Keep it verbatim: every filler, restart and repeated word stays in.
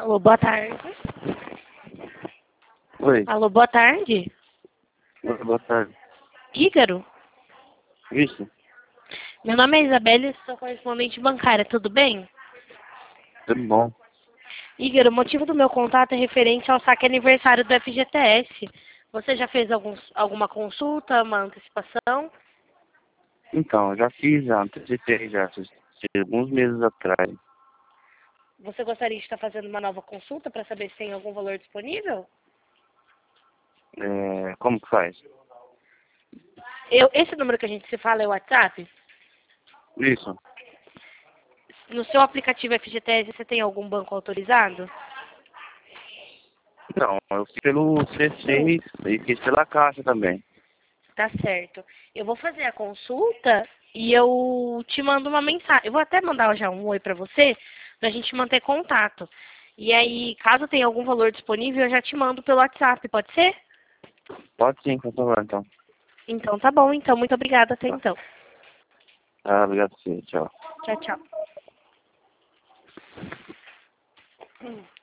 Alô, boa tarde. Oi. Alô, boa tarde. Oi, boa tarde. Ícaro? Isso, Meu nome é Isabelle, sou correspondente bancária, tudo bem? tudo bom. Ícaro, o motivo do meu contato é referente ao saque aniversário do F G T S. Você já fez alguns, alguma consulta, uma antecipação? Então, eu já fiz, já antecipei já, fiz alguns meses atrás. Você gostaria de estar fazendo uma nova consulta para saber se tem algum valor disponível? É, como que faz? Eu, esse número que a gente se fala é o WhatsApp? Isso. No seu aplicativo F G T S você tem algum banco autorizado? Não, eu fiz pelo C seis e fiz pela Caixa também. Tá certo. Eu vou fazer a consulta e eu te mando uma mensagem. Eu vou até mandar já um oi pra você, pra gente manter contato. E aí, caso tenha algum valor disponível, eu já te mando pelo WhatsApp, pode ser? Pode sim, por favor, então. Então tá bom, então. Muito obrigada até Tá. então. Ah, obrigado, sim, tchau. Tchau, tchau.